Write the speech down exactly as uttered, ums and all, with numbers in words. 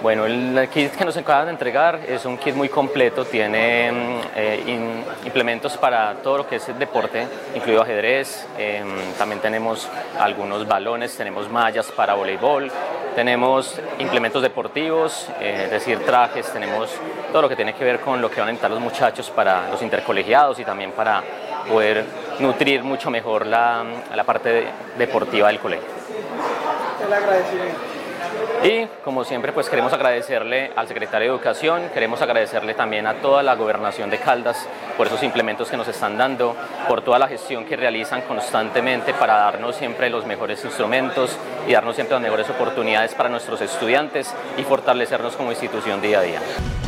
Bueno, el kit que nos acaban de entregar es un kit muy completo, tiene eh, in, implementos para todo lo que es el deporte, incluido ajedrez, eh, también tenemos algunos balones, tenemos mallas para voleibol, tenemos implementos deportivos, eh, es decir, trajes, tenemos todo lo que tiene que ver con lo que van a necesitar los muchachos para los intercolegiados y también para poder nutrir mucho mejor la, la parte de, deportiva del colegio. El agradecimiento. Y como siempre pues queremos agradecerle al secretario de Educación, queremos agradecerle también a toda la gobernación de Caldas por esos implementos que nos están dando, por toda la gestión que realizan constantemente para darnos siempre los mejores instrumentos y darnos siempre las mejores oportunidades para nuestros estudiantes y fortalecernos como institución día a día.